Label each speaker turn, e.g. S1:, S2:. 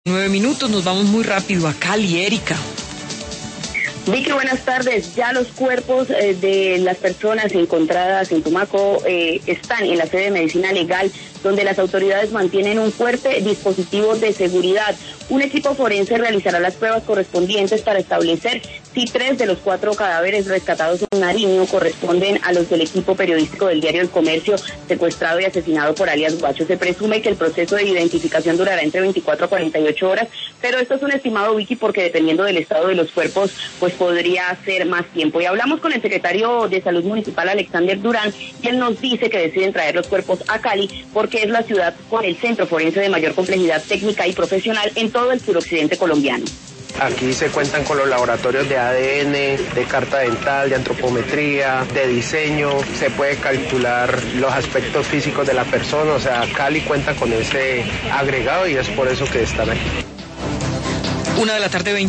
S1: 9 minutos, nos vamos muy rápido a Cali, Erika.
S2: Vicky, buenas tardes. Ya los cuerpos de las personas encontradas en Tumaco están en la sede de Medicina Legal, donde las autoridades mantienen un fuerte dispositivo de seguridad. Un equipo forense realizará las pruebas correspondientes para establecer si 3 de los 4 cadáveres rescatados en Nariño corresponden a los del equipo periodístico del diario El Comercio, secuestrado y asesinado por alias Guacho. Se presume que el proceso de identificación durará entre 24 a 48 horas, pero esto es un estimado, Vicky, porque dependiendo del estado de los cuerpos, pues podría ser más tiempo. Y hablamos con el secretario de Salud Municipal, Alexander Durán, y él nos dice que deciden traer los cuerpos a Cali porque es la ciudad con el centro forense de mayor complejidad técnica y profesional en todo el suroccidente colombiano.
S3: Aquí se cuentan con los laboratorios de ADN, de carta dental, de antropometría, de diseño, se puede calcular los aspectos físicos de la persona, o sea, Cali cuenta con ese agregado y es por eso que están aquí.
S1: 1 de la tarde, 20